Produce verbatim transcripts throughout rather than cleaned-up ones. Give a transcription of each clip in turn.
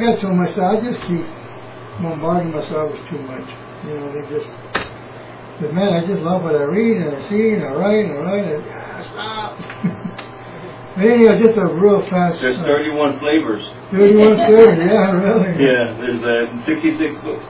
got so much, I just keep bombarding myself with too much. You know, they just, but man, I just love what I read and I see and I write and I write and ah, stop. But anyhow, just a real fast. There's uh, thirty-one flavors. thirty-one flavors, yeah, really. Yeah, there's uh, sixty-six books.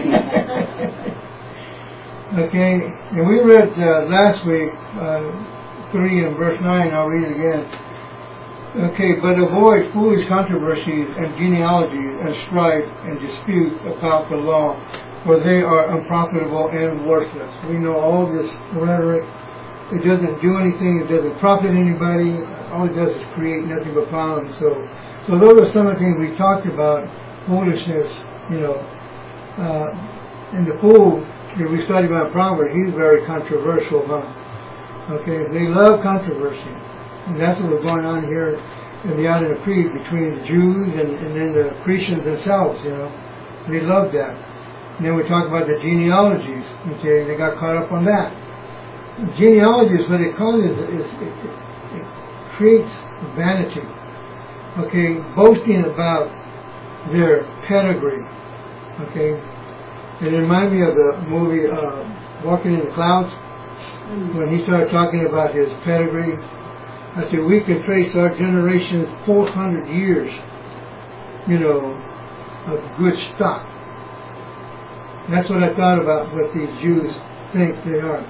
Okay, and we read uh, last week uh, three and verse nine. I'll read it again. Okay, but avoid foolish controversies and genealogies and strife and disputes about the law, for they are unprofitable and worthless. We know all this rhetoric. It doesn't do anything. It doesn't profit anybody. All it does is create nothing but problems. So, so those are some of the things we talked about. Foolishness, you know, uh, and the fool. If we study about Proverbs, he's very controversial, huh? Okay, they love controversy. And that's what was going on here in the Island of Crete between the Jews and, and then the Cretians themselves, you know. They loved that. And then we talk about the genealogies, okay, they got caught up on that. Genealogies, what they call it, is, is it, it, it creates vanity, okay, boasting about their pedigree, okay. It reminded me of the movie uh, Walking in the Clouds, when he started talking about his pedigree. I said, we can trace our generation's four hundred years, you know, of good stock. That's what I thought about what these Jews think they are.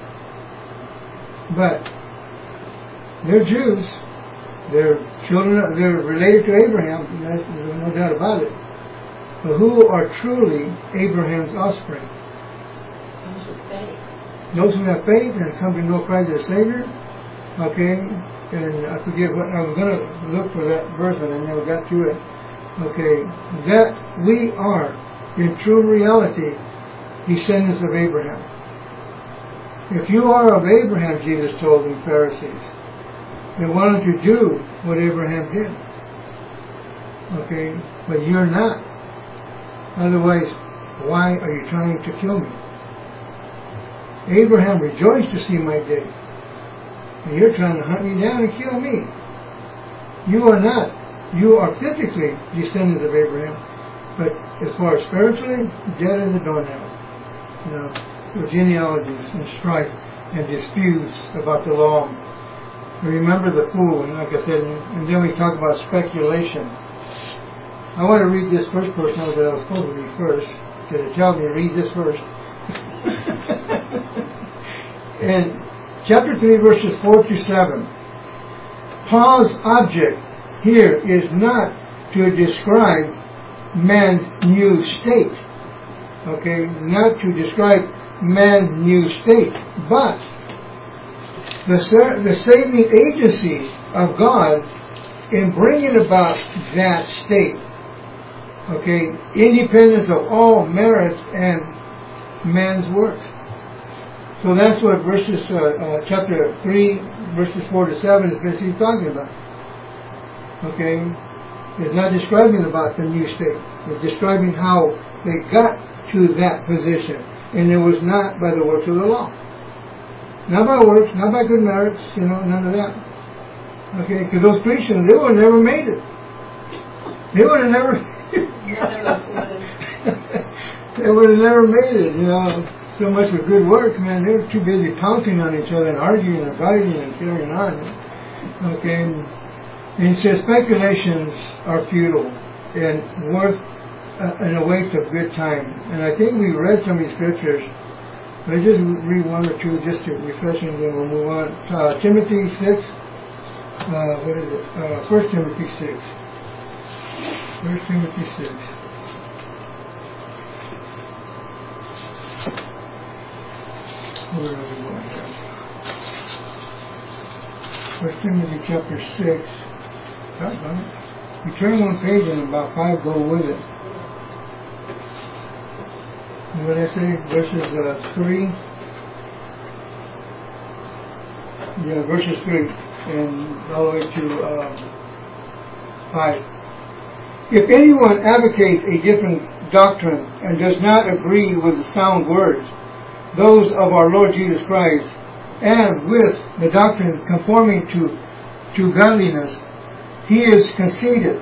But they're Jews. They're children, they're related to Abraham. There's no doubt about it. But who are truly Abraham's offspring? Those with faith. Those who have faith and come to know Christ as Savior. Okay, and I forget what I was going to look for that verse, and I never got to it. Okay, that we are, in true reality, descendants of Abraham. If you are of Abraham, Jesus told the Pharisees, then why don't you do what Abraham did? Okay, but you're not. Otherwise, why are you trying to kill me? Abraham rejoiced to see my day. And you're trying to hunt me down and kill me. You are not. You are physically descendants of Abraham. But as far as spiritually, dead as a doornail. You know, with genealogies and strife and disputes about the law. And remember the fool, and like I said, and then we talk about speculation. I want to read this first portion that I was supposed to read first, because it tells me to read this first. In chapter three, verses four to seven, Paul's object here is not to describe man's new state. Okay, not to describe man's new state, but the, the saving agency of God in bringing about that state. Okay, independence of all merits and man's work. So that's what verses, uh, uh, chapter three, verses four to seven is basically talking about. Okay, it's not describing about the new state. It's describing how they got to that position, and it was not by the works of the law, not by works, not by good merits, you know, none of that. Okay, because those Christians, they would have never made it. They would have never. They would have never made it, you know. So much for good work, man. They were too busy pouncing on each other and arguing and fighting and carrying on. Okay. And he says speculations are futile and worth uh, and a waste of good time. And I think we read some of these scriptures. Let's just read one or two just to refresh, and then we'll move on. Uh, Timothy six. Uh, what is it? Uh, First Timothy six. First Timothy six. Where are we going here? First Timothy chapter six. You turn one page and about five go with it. And what did I say? Verses uh, three. Yeah, verses three and all the way to uh, five. If anyone advocates a different doctrine and does not agree with the sound words, those of our Lord Jesus Christ, and with the doctrine conforming to, to godliness, he is conceited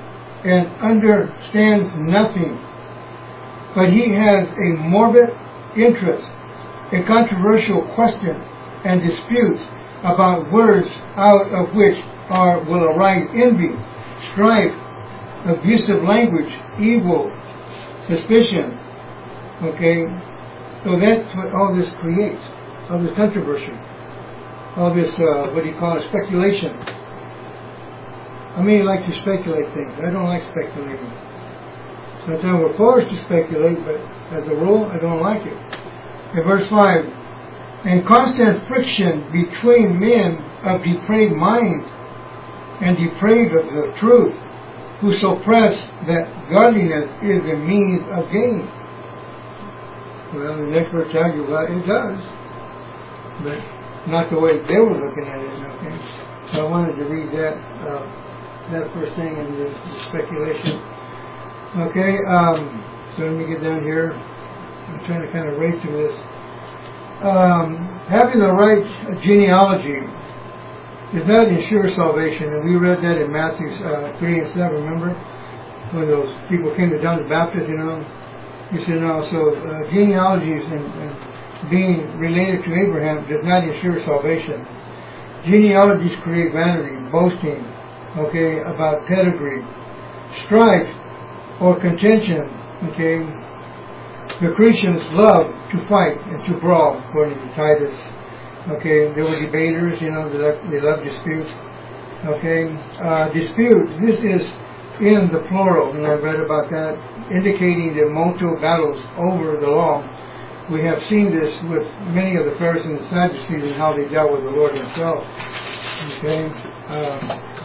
and understands nothing, but he has a morbid interest in controversial questions and disputes about words out of which are will arise envy, strife, abusive language, evil, suspicion. Okay, so that's what all this creates, all this controversy, all this uh, what do you call it, speculation. I mean, like to speculate things. I don't like speculating. Sometimes we're forced to speculate, but as a rule, I don't like it. In verse five, and constant friction between men of depraved minds and depraved of the truth, who suppress that godliness is a means of gain. Well, the next verse tells you, well, it does, but not the way they were looking at it. Okay, so I wanted to read that uh, that first thing in the, the speculation. Okay, um, so let me get down here. I'm trying to kind of race through this. Um, having the right genealogy does not ensure salvation, and we read that in Matthew uh, three and seven. Remember when those people came to John the Baptist? You know, he said, "No." So uh, genealogies and, and being related to Abraham does not ensure salvation. Genealogies create vanity, boasting, okay, about pedigree, strife, or contention. Okay, the Christians love to fight and to brawl, according to Titus. Okay, there were debaters, you know, they love, they love disputes. Okay, uh, dispute, this is in the plural, and I read about that, indicating the multiple battles over the law. We have seen this with many of the Pharisees and Sadducees and how they dealt with the Lord himself. Okay, um,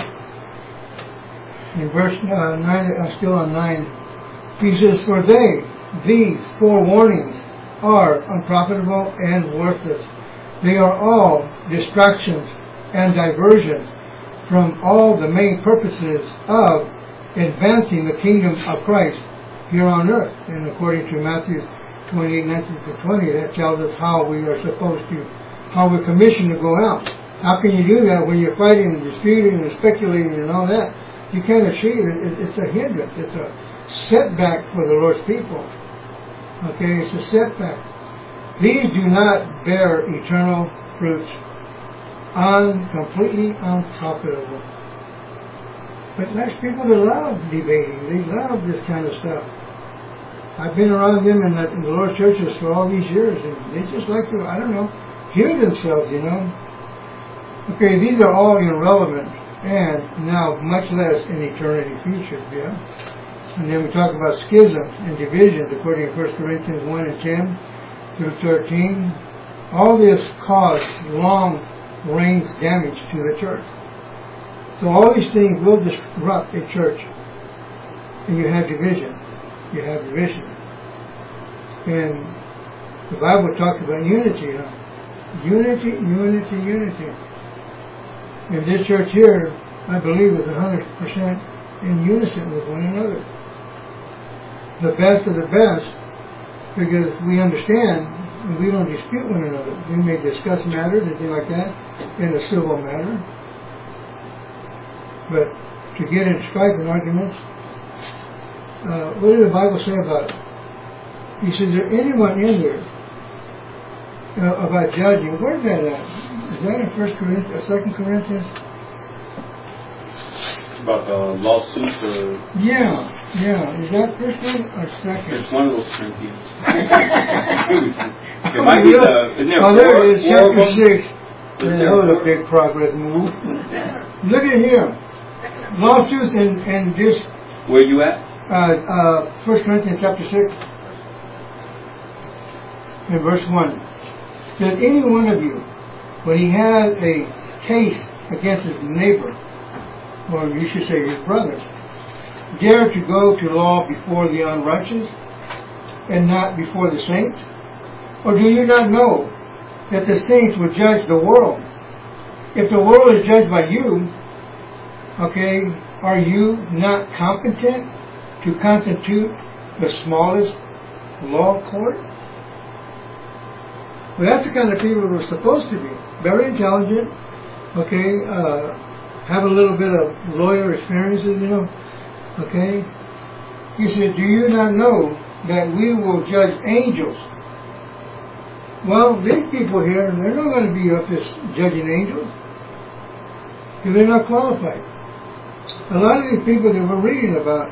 in verse uh, nine, uh, still on nine, he says, for they, these four warnings, are unprofitable and worthless. They are all distractions and diversions from all the main purposes of advancing the kingdom of Christ here on earth. And according to Matthew twenty-eight, nineteen to twenty, that tells us how we are supposed to, how we're commissioned to go out. How can you do that when you're fighting and disputing and speculating and all that? You can't achieve it. It's a hindrance. It's a setback for the Lord's people. Okay, it's a setback. These do not bear eternal fruits, un, completely unprofitable. But there's people that love debating. They love this kind of stuff. I've been around them in the, in the Lord's churches for all these years, and they just like to, I don't know, hear themselves, you know. Okay, these are all irrelevant, and now much less in eternity future, yeah. And then we talk about schisms and divisions, according to First Corinthians one and ten through thirteen. All this caused long-range damage to the church. So all these things will disrupt a church. And you have division. You have division. And the Bible talks about unity. Huh? Unity, unity, unity. And this church here, I believe, is one hundred percent in unison with one another. The best of the best, because we understand and we don't dispute one another. We may discuss matters and things like that in a civil manner. But to get into strife and arguments, uh, what did the Bible say about it? He said, is there anyone in there uh, about judging? Where's that at? Is that in First Corinthians, Second Corinthians? About the lawsuits or... Yeah, yeah. Is that first one or second? It's one of those Corinthians. It might be the... Isn't there oh, four, there it is, four of chapter them? six. Man, that was a big progress move. Look at here. Lawsuits and, and this... Where you at? Uh, uh, First Corinthians chapter six. In verse one. Does any one of you, when he has a case against his neighbor, or you should say his brother, dare to go to law before the unrighteous and not before the saints? Or do you not know that the saints will judge the world? If the world is judged by you, okay, are you not competent to constitute the smallest law court? Well, that's the kind of people we're supposed to be. Very intelligent, okay, uh, have a little bit of lawyer experiences, you know, Okay? He said, do you not know that we will judge angels? Well, these people here, they're not going to be up this judging angels. Because they're not qualified. A lot of these people that we're reading about,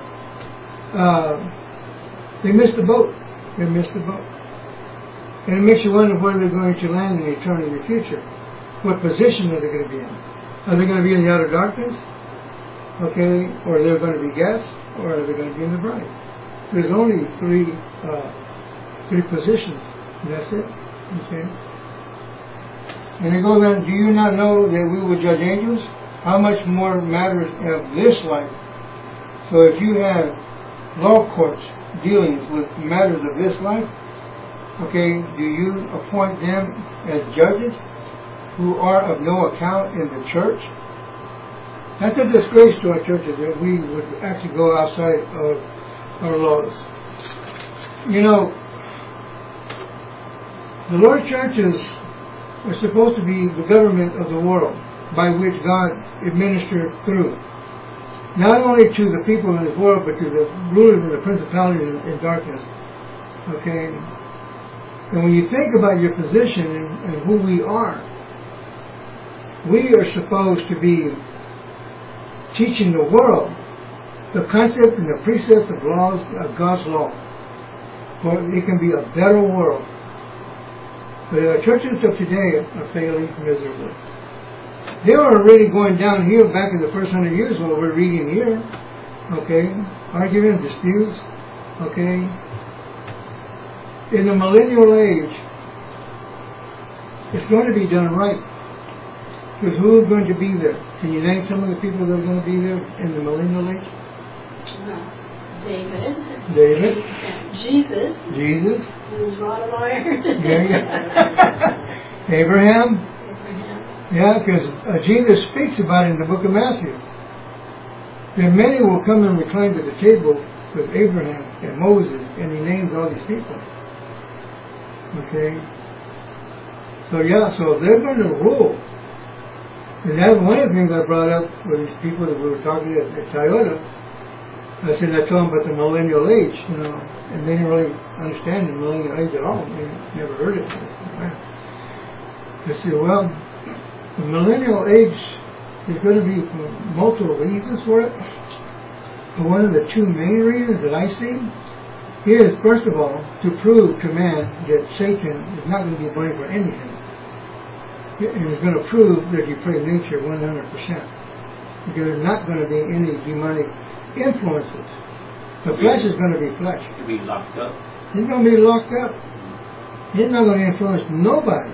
uh, they missed the boat. They missed the boat. And it makes you wonder where they're going to land in eternity in the future. What position are they going to be in? Are they going to be in the outer darkness? Okay, or they're going to be guests, or are they going to be in the bride? There's only three uh, three positions, and that's it. Okay. And it goes on, do you not know that we will judge angels? How much more matters of this life? So if you have law courts dealing with matters of this life, okay, do you appoint them as judges who are of no account in the church? That's a disgrace to our churches that we would actually go outside of our laws. You know, the Lord's churches are supposed to be the government of the world by which God administered through. Not only to the people in this world, but to the rulers and the principalities in, in darkness. Okay? And when you think about your position and, and who we are, we are supposed to be teaching the world the concept and the precepts of laws of God's law, for it can be a better world. But our churches of today are failing miserably. They were already going downhill back in the first hundred years, what we're reading here. Okay, arguments, disputes. Okay, in the millennial age, it's going to be done right. Because who is going to be there? Can you name some of the people that are going to be there in the millennial age? Uh, David. David. Jesus. Jesus. Who's wrought of iron. There you go. Abraham. Abraham. Yeah, because uh, Jesus speaks about it in the book of Matthew. There many will come and recline at the table with Abraham and Moses, and he names all these people. Okay? So yeah, so they're going to rule. And that's one of the things I brought up with these people that we were talking to at Toyota. I said, I told them about the millennial age, you know, and they didn't really understand the millennial age at all. They never heard it. I said, well, the millennial age is going to be multiple reasons for it. But one of the two main reasons that I see is, first of all, to prove to man that Satan is not going to be blamed for anything. And it's going to prove their depraved nature one hundred percent. Because there's not going to be any demonic influences. The flesh is going to be flesh. To be locked up. He's going to be locked up. He's not going to influence nobody.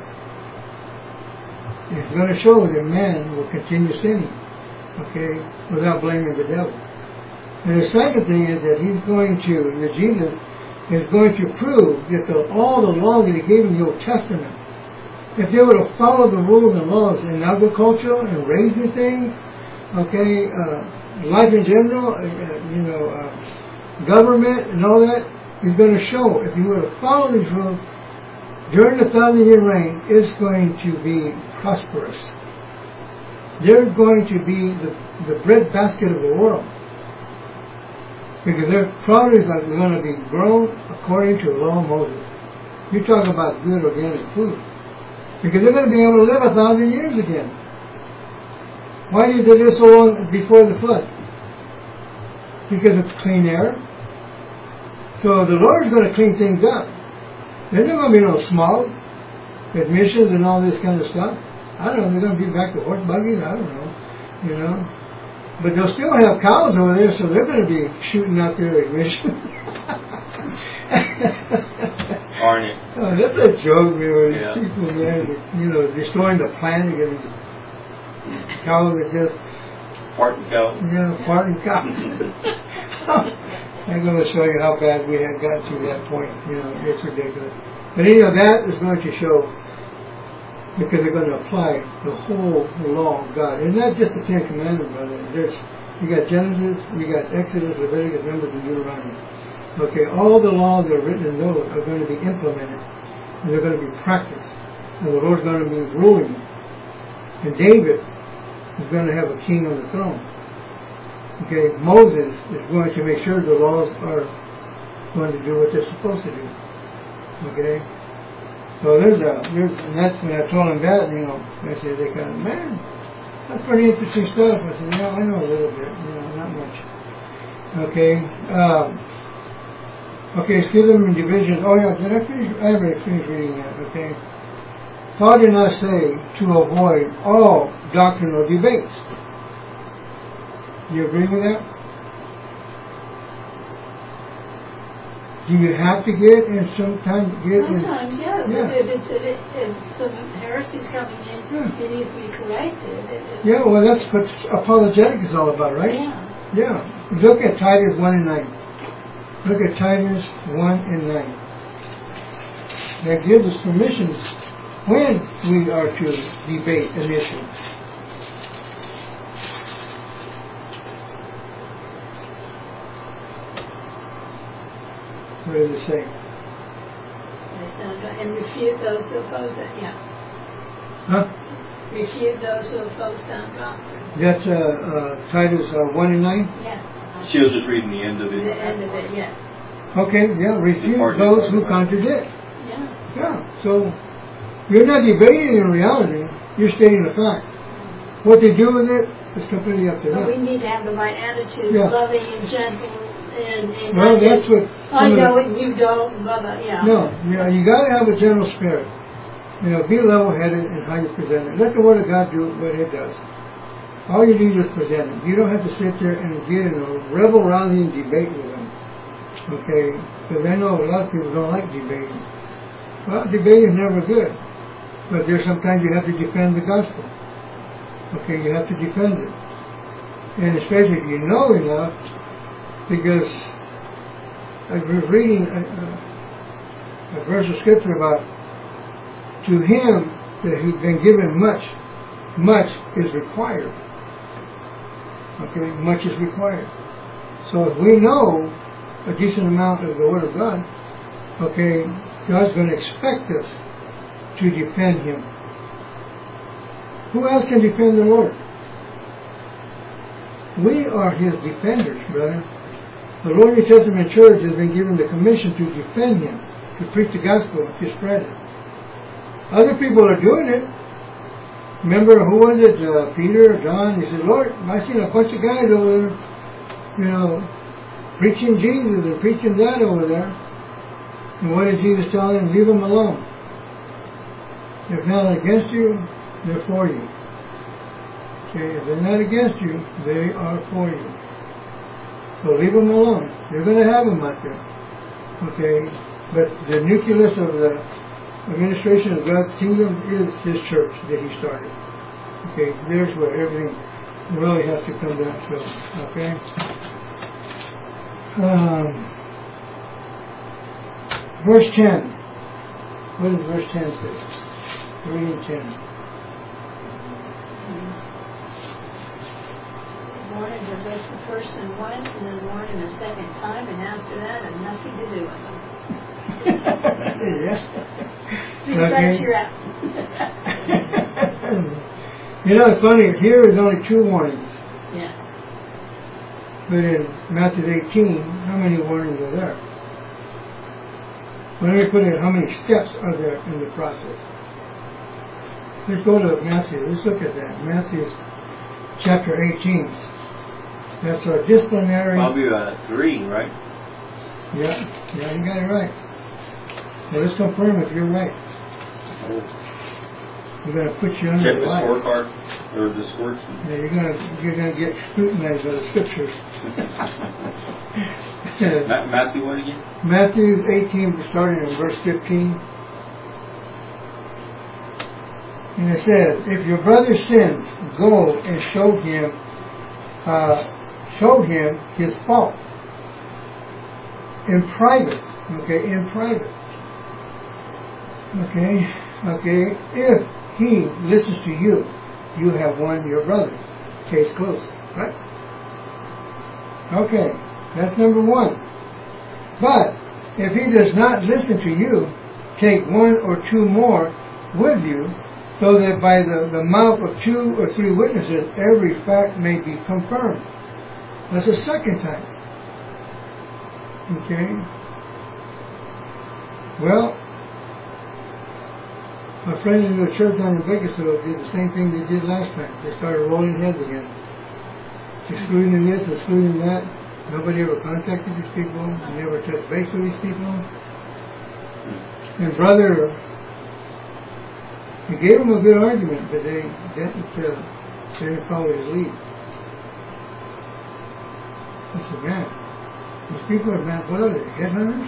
It's going to show that man will continue sinning, okay, without blaming the devil. And the second thing is that he's going to, that Jesus is going to prove that the, all the laws that he gave in the Old Testament, if they were to follow the rules and laws in agriculture and raising things, okay, uh, life in general, uh, you know, uh, government and all that, he's going to show if you were to follow these rules during the thousand year reign, it's going to be prosperous. They're going to be the, the breadbasket of the world. Because their products are going to be grown according to the law of Moses. You talk about good organic food. Because they're going to be able to live a thousand years again. Why did they live so long before the flood? Because of clean air. So the Lord's going to clean things up. There's not going to be no smog, admissions and all this kind of stuff. I don't know, they're going to be back to horse buggies, I don't know, you know. But they'll still have cows over there, so they're going to be shooting out their admissions. Darn it. Oh, that's a joke, man. These Yeah. people, man, that, you know, destroying the planet and these cows that just, Parting cow. you know, farting cows. I'm going to show you how bad we have gotten to that point. You know, it's ridiculous. But anyhow, that is going to show, because they're going to apply the whole law of God. And not just the Ten Commandments, brother. There's, you got Genesis, you got Exodus, Leviticus, Numbers, and Deuteronomy. Okay, all the laws that are written in those are going to be implemented. And they're going to be practiced. And the Lord's going to be ruling. And David is going to have a king on the throne. Okay, Moses is going to make sure the laws are going to do what they're supposed to do. Okay? So there's a, there's, and that's when I told him that, you know, I said, they kind of, man, that's pretty interesting stuff. I said, yeah, I know a little bit, you know, not much. Okay, um, okay, schism and division. Oh yeah, did I finish? I haven't finished reading that, okay. Paul did not say to avoid all doctrinal debates. Do you agree with that? Do you have to get and sometimes get in? Sometimes, yeah. Yeah. If, it's, if, it, if some heresy's coming in, Yeah. it needs to be corrected. It, it, Yeah, well that's what apologetic is all about, right? Yeah. Yeah. Look at Titus one and nine. Look at Titus one and nine. That gives us permission when we are to debate an issue. What does it say? And refute those who oppose it, yeah. Huh? Refute those who oppose sound doctrine. That's uh, uh, Titus uh, one and nine? Yeah. She was just reading the end of it. The end of it, yeah. Okay, yeah, refute Depart- those who depart- contradict. Yeah. Yeah, so you're not debating in reality, you're stating a fact. What they do with it is completely up to But we them. need to have the right attitude, Yeah. loving and gentle, and, and Well, not that's just, what I some of know the- it, you don't, blah, blah, yeah. No, you know, you got to have a gentle spirit. You know, be level-headed in how you present it. Let the Word of God do what it does. All you need is present it. You don't have to sit there and get in a rebel-rousing debate with them. Okay? Because I know a lot of people don't like debating. Well, debating is never good. But there's sometimes you have to defend the gospel. Okay, you have to defend it. And especially if you know enough, because I was reading a, a, a verse of scripture about, to him that he's been given much, much is required. Okay, much is required. So if we know a decent amount of the Word of God, okay, God's going to expect us to defend Him. Who else can defend the Lord? We are His defenders, brother. The Lord New Testament Church has been given the commission to defend Him, to preach the gospel, to spread it. Other people are doing it. Remember, who was it? Uh, Peter, John? He said, Lord, I seen a bunch of guys over there, you know, preaching Jesus and preaching that over there. And what did Jesus tell them? Leave them alone. If not against you, they're for you. Okay, if they're not against you, they are for you. So leave them alone. You're going to have them out there. Okay, but the nucleus of the administration of God's kingdom is His church that He started. Okay, there's where everything really has to come down to. Okay. Um, verse ten. What does verse ten say? Three and ten. Warning to bless the person once, and then warning a second time, and after that, and nothing to do with them. Yeah. Three bucks, you're out. You know, it's funny, here is only two warnings. Yeah. But in Matthew eighteen, how many warnings are there? Well, let me put in how many steps are there in the process. Let's go to Matthew. Let's look at that. Matthew chapter eighteen. That's our disciplinary. Probably uh, three, right? Yeah, yeah, you got it right. Well, let's confirm if you're right. Oh. We're going to put you under Check the the light. scorecard or the score sheet. Yeah, you're going to you're going to get scrutinized by the scriptures. Ma- Matthew, what again? Matthew eighteen, starting in verse fifteen. And it says, if your brother sins, go and show him, uh, show him his fault. In private. Okay, in private. Okay, okay. If he listens to you, you have won your brother. Case closed. Right? Okay, that's number one. But if he does not listen to you, take one or two more with you, so that by the, the mouth of two or three witnesses every fact may be confirmed. That's the second time. Okay? Well, my friend in the church down in Bakersfield did the same thing they did last time. They started rolling heads again. Excluding this, excluding that. Nobody ever contacted these people. Never touched base with these people. And brother, he gave them a good argument, but they didn't, uh, they didn't follow his lead. I said, man, these people are, man, what are they, headhunters?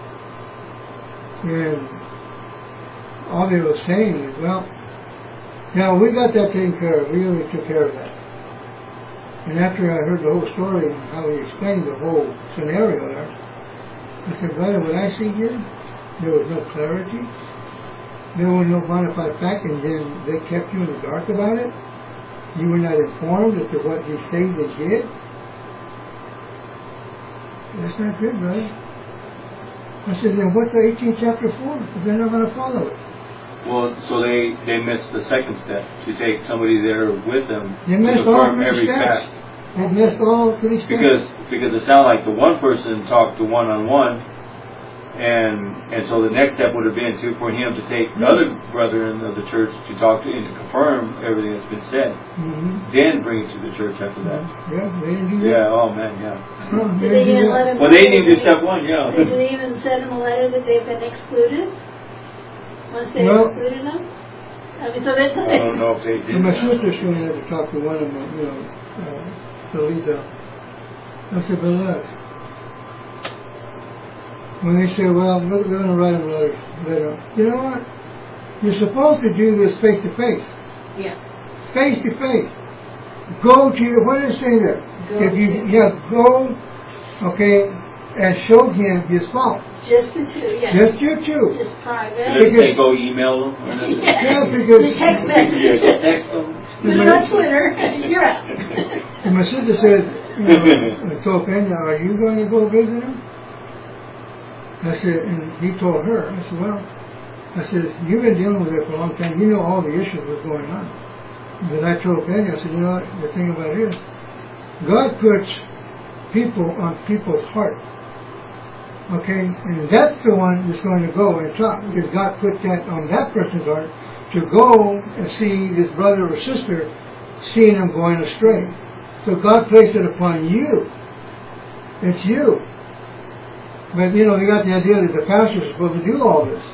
And all they were saying is, well, now we got that taken care of. We already took care of that. And after I heard the whole story, how he explained the whole scenario there, I said, brother, what I see here, there was no clarity. There was no bona fide fact, and then they kept you in the dark about it. You were not informed as to what they say they did. That's not good, brother. I said, then what's the eighteenth chapter for? If they're not going to follow it. Well, so they, they missed the second step, to take somebody there with them They to missed all confirm three every steps. fact. They missed all three steps. Because because it sounded like the one person talked to one on one, and and so the next step would have been to for him to take the other brethren of the church to talk to and to confirm everything that's been said. Mm-hmm. Then bring it to the church after that. Yeah, they didn't do that. Yeah. Oh man. Yeah. No, Did they they didn't do even let that. him Well, they need to do step one. Yeah. Did they even send him a letter that they've been excluded? Once they Well, excluded them? I mean, so that's I don't know if they did. And my that. sister showed me to talk to one of them, you know, uh, the lead up. I said, but look, when they say, well, we're going to write them a letter, letter, you know what? You're supposed to do this face to face. Yeah. Face to face. Go to your, what did it say there? Go if you, to. yeah, go, okay, and show him his fault. Just the two, yeah. Just you two. Just private. Did they go email them? Or nothing? Yeah, because You text message. Yeah, text them. Put it on Twitter. You're out. and my sister said, you know, I told Pena, are you going to go visit him? I said, and he told her, I said, well, I said, you've been dealing with it for a long time. You know all the issues that's going on. But I told Penny, I said, you know what, the thing about it is, God puts people on people's heart. Okay? And that's the one that's going to go and talk. Because God put that on that person's heart to go and see this brother or sister seeing them going astray. So God placed it upon you. It's you. But, you know, they got the idea that the pastor's supposed to do all this.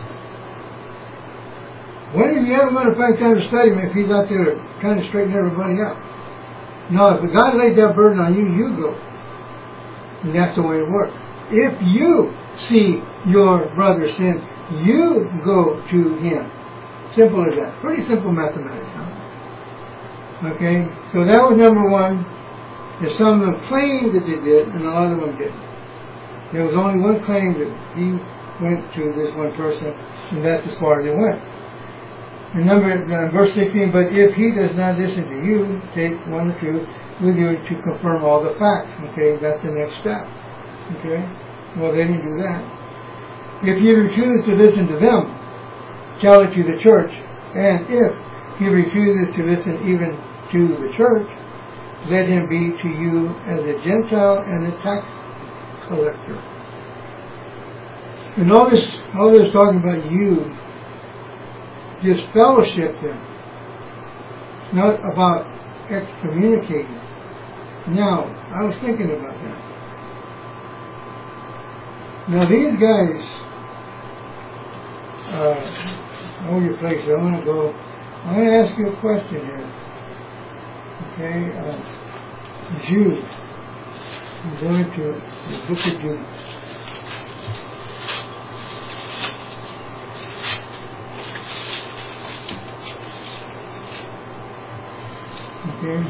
When are you ever going to find time to study him if he's out there trying to straighten everybody out? No, if God laid that burden on you, you go. And that's the way it works. If you see your brother sin, you go to him. Simple as that. Pretty simple mathematics, huh? Okay? So that was number one. There's some of them claimed that they did, and a lot of them didn't. There was only one claim that he went to this one person, and that's as far as he went. And number, uh, verse sixteen, but if he does not listen to you, take one or two with you to confirm all the facts. Okay, that's the next step. Okay? Well, they didn't do that. If he refuses to listen to them, tell it to the church. And if he refuses to listen even to the church, let him be to you as a Gentile and a tax collector. And all this, all this talking about you, just fellowship them. It's not about excommunicating. Now, I was thinking about that. Now these guys, uh, hold your place. I want to go. I'm going to ask you a question here. Okay, uh, Jude. I'm going to the book of Jude. Okay.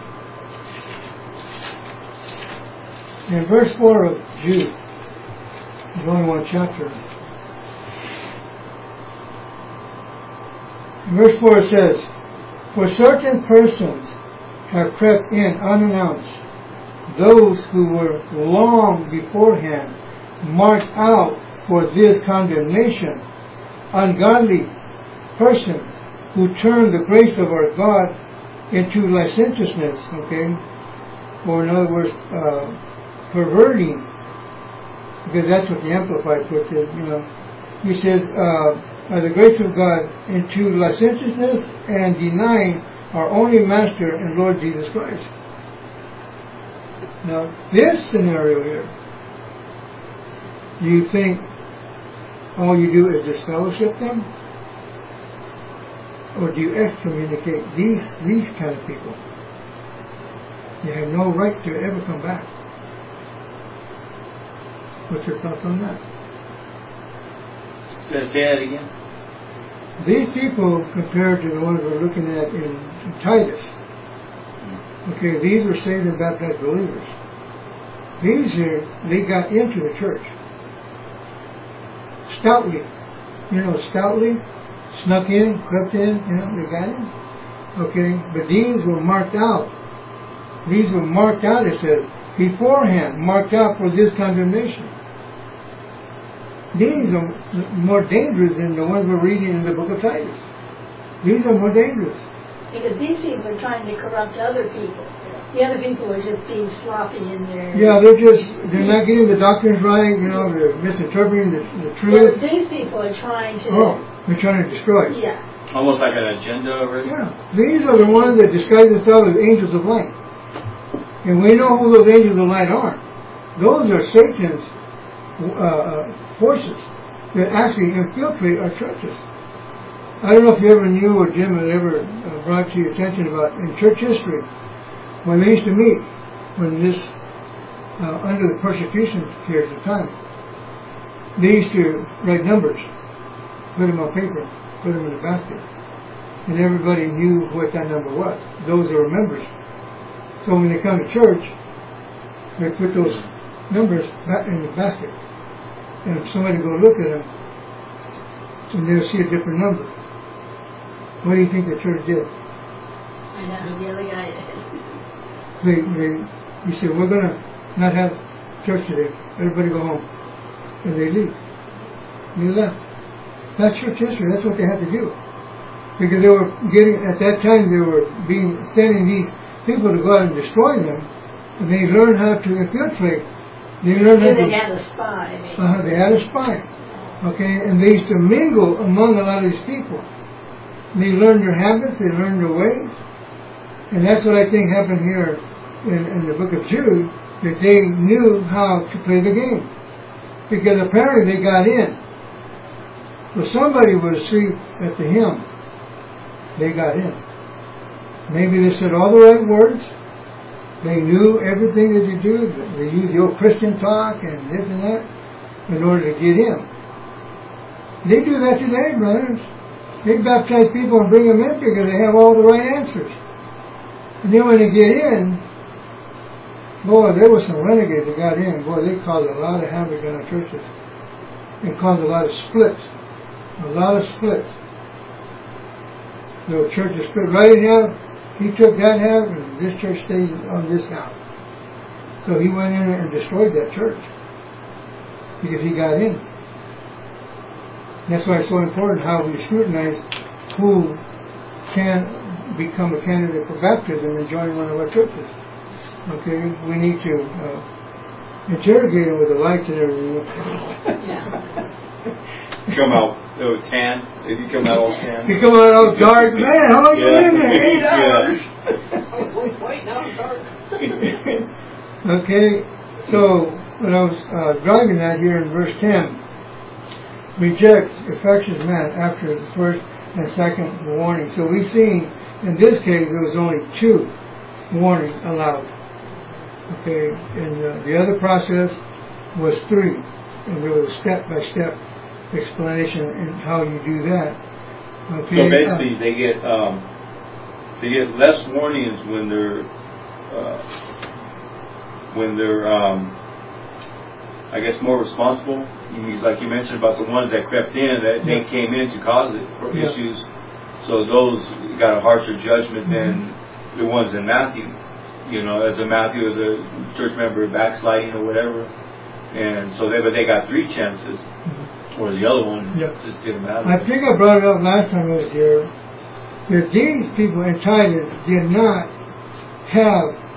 In verse four of Jude, there's only one chapter. In verse four it says, for certain persons have crept in unannounced, those who were long beforehand marked out for this condemnation, ungodly persons who turn the grace of our God into licentiousness, okay? or in other words, uh, perverting, because that's what the Amplified puts it, you know. He says, uh, by the grace of God, into licentiousness and denying our only Master and Lord Jesus Christ. Now, this scenario here, do you think all you do is disfellowship them? Or do you excommunicate these these kind of people? You have no right to ever come back. What's your thoughts on that? Say that again. These people, compared to the ones we're looking at in, in Titus, okay, these were saved and baptized believers. These are, they got into the church. Stoutly. You know, stoutly, snuck in, crept in, you know, they got in. Okay, but these were marked out. These were marked out, it says, beforehand, marked out for this condemnation. These are more dangerous than the ones we're reading in the book of Titus. These are more dangerous. Because these people are trying to corrupt other people. The other people are just being sloppy in there. Yeah, they're just, they're not getting the doctrines right, you know, they're misinterpreting the, the truth. Yeah, these people are trying to... Oh, they're trying to destroy. Yeah. Almost like an agenda already? Yeah. These are the ones that disguise themselves as angels of light. And we know who those angels of light are. Those are Satan's uh, forces that actually infiltrate our churches. I don't know if you ever knew or Jim had ever uh, brought to your attention about in church history, when they used to meet, when this, uh, under the persecution period of time, they used to write numbers, put them on paper, put them in a basket, and everybody knew what that number was. Those that were members. So when they come to church, they put those numbers back in the basket. And if somebody go look at them, and they'll see a different number. What do you think the church did? I know, the other guy did. They, they, he said, we're going to not have church today. Everybody go home. And they leave. They left. That's church history. That's what they had to do. Because they were getting, at that time, they were being, sending these people to go out and destroy them. And they learned how to infiltrate. They learned how they to... had a spy. Uh, they had a spy. Okay, and they used to mingle among a lot of these people. They learned their habits, they learned their ways. And that's what I think happened here in, in the book of Jude, that they knew how to play the game. Because apparently they got in. So somebody was asleep at the hymn. They got in. Maybe they said all the right words. They knew everything that they do. They used the old Christian talk and this and that in order to get in. They do that today, brothers. They baptize people and bring them in because they have all the right answers. And then when they get in, boy, there were some renegades that got in. Boy, they caused a lot of havoc in our churches. They caused a lot of splits. A lot of splits. The church is split right in half. He took that half, and this church stayed on this half. So he went in and destroyed that church because he got in. That's why it's so important how we scrutinize who can become a candidate for baptism and join one of our churches. Okay, we need to uh, interrogate them with the lights and everything. Yeah. Come out oh, tan. If you come out all tan. You come out all dark, man. How long you Yeah. been there? Eight hours. Wait, now it's dark. Okay, so when I was uh, driving that here in verse ten, reject affections man after the first and second warning. So we've seen in this case there was only two warnings allowed. Okay, and uh, the other process was three, and there was a step-by-step explanation in how you do that. Okay. So basically, uh, they get um, they get less warnings when they're uh, when they're um, I guess more responsible. You, like you mentioned about the ones that crept in, that yeah. they came in to cause it for yeah. issues. So those got a harsher judgment mm-hmm. than the ones in Matthew. You know, as a Matthew as a church member backsliding or whatever, and so they but they got three chances. Mm-hmm. Or the other one, yeah. just didn't matter. I think I brought it up last time I was here, that these people in Titus did not have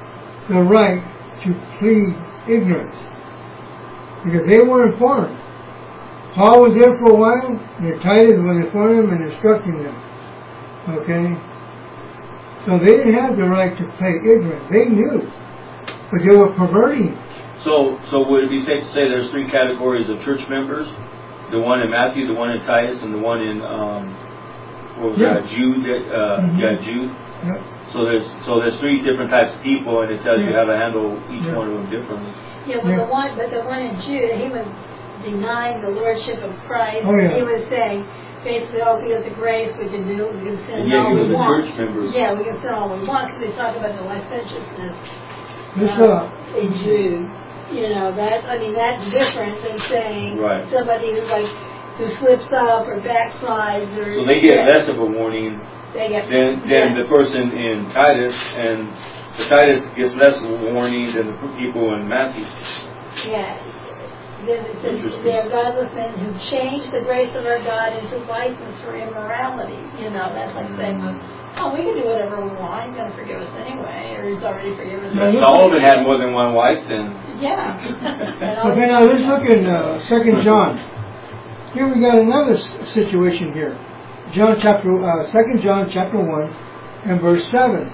the right to plead ignorance because they were informed. Paul was there for a while, and Titus was informing them and instructing them. Okay? So they didn't have the right to plead ignorance. They knew, but they were perverting. So, so would it be safe to say there's three categories of church members? The one in Matthew, the one in Titus, and the one in um, what was yeah. that? Jude. Uh, mm-hmm. Yeah, Jude. Yeah. So there's so there's three different types of people, and it tells yeah. you how to handle each yeah. one of them differently. Yeah, well, yeah. the one, but the one in Jude, he was denying the lordship of Christ. Oh, yeah. He was saying, basically, oh, we got the grace, we can do, we can sin And yeah, all he we was a want. church member. Yeah, we can sin all we want because they talk about the licentiousness This, uh, uh, in Jude. You know that. I mean, that's different than saying right. somebody who's like who slips up or backslides or. So they get yeah, less of a warning they get, than than yeah. the person in Titus, and the Titus gets less of a warning than the people in Matthew. Yeah. Then it says they are godless men who change the grace of our God into license for immorality. You know, that's like saying, oh, we can do whatever we want. He's going to forgive us anyway, or he's already forgiven us. If Solomon had more than one wife, then yeah. okay, now let's look in uh, Second John. Here we got another s- situation here. John chapter uh, Second John chapter one and verse seven.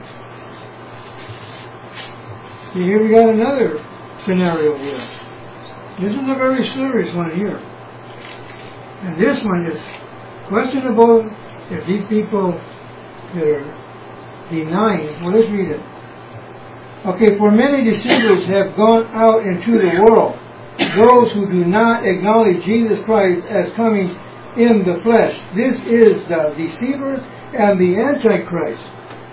Here we got another scenario here. This is a very serious one here. And this one is questionable if these people that are denying. Well, let's read it. Okay, for many deceivers have gone out into the world, those who do not acknowledge Jesus Christ as coming in the flesh. This is the deceiver and the Antichrist.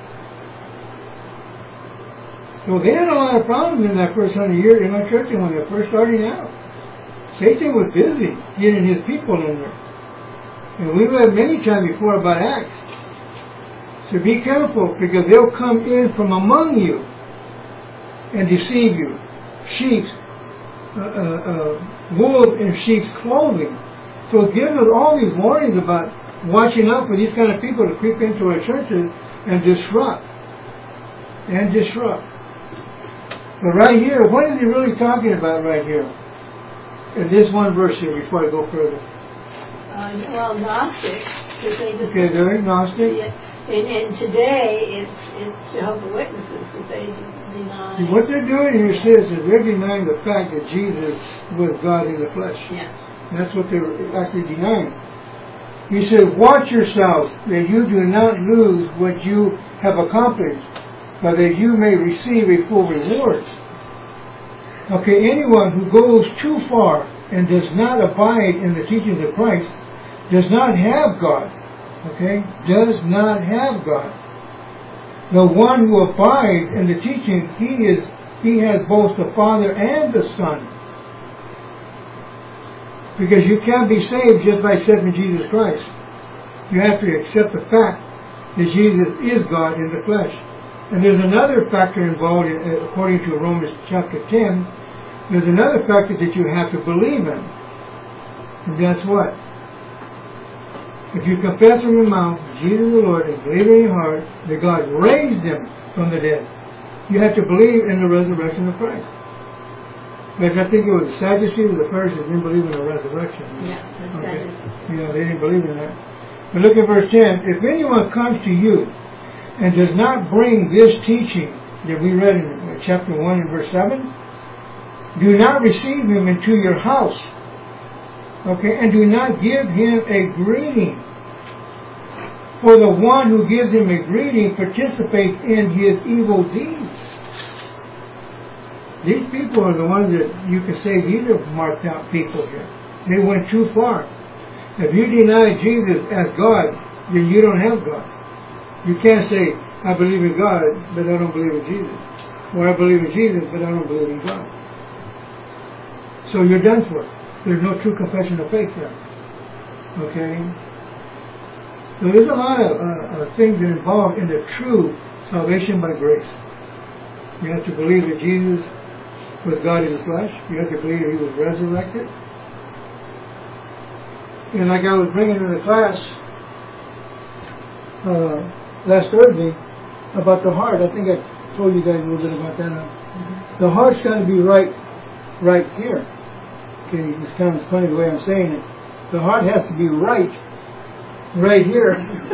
So they had a lot of problems in that first hundred years in our church when they were first starting out. Satan was busy getting his people in there. And we read many times before about Acts. So be careful because they'll come in from among you and deceive you. Sheep, uh, uh, uh, wolves in sheep's clothing. So it gives us all these warnings about watching out for these kind of people to creep into our churches and disrupt. And disrupt. But right here, what is he really talking about right here? In this one verse here, before I go further. Uh, well, Gnostics, because they just... Okay, they're agnostic. Yeah, and, and today, it's, it's Jehovah's Witnesses that they deny. See, what they're doing here says is they're denying the fact that Jesus was God in the flesh. Yeah. That's what they're actually denying. He said, watch yourselves that you do not lose what you have accomplished, but that you may receive a full reward. Okay, anyone who goes too far and does not abide in the teachings of Christ does not have God. Okay? Does not have God. The one who abides in the teaching, he is he has both the Father and the Son. Because you can't be saved just by accepting Jesus Christ. You have to accept the fact that Jesus is God in the flesh. And there's another factor involved, in, according to Romans chapter ten, there's another factor that you have to believe in. And that's what? If you confess from your mouth Jesus is the Lord and believe in your heart that God raised him from the dead, you have to believe in the resurrection of Christ. Because I think it was the Sadducees or the Pharisees didn't believe in the resurrection. Yeah, the Okay. Sadducees. Yeah, they didn't believe in that. But look at verse ten. If anyone comes to you and does not bring this teaching that we read in chapter one and verse seven, do not receive him into your house. Okay, and do not give him a greeting. For the one who gives him a greeting participates in his evil deeds. These people are the ones that you can say these are marked out people here. They went too far. If you deny Jesus as God, then you don't have God. You can't say, I believe in God, but I don't believe in Jesus. Or I believe in Jesus, but I don't believe in God. So you're done for. There's no true confession of faith there. Okay? So there's a lot of uh, uh, things that involve in the true salvation by grace. You have to believe that Jesus was God in the flesh. You have to believe that he was resurrected. And like I was bringing in the class uh, last Thursday about the heart, I think I told you guys a little bit about that. Mm-hmm. The heart's got to be right, right here. Okay, it's kind of funny the way I'm saying it. The heart has to be right, right here.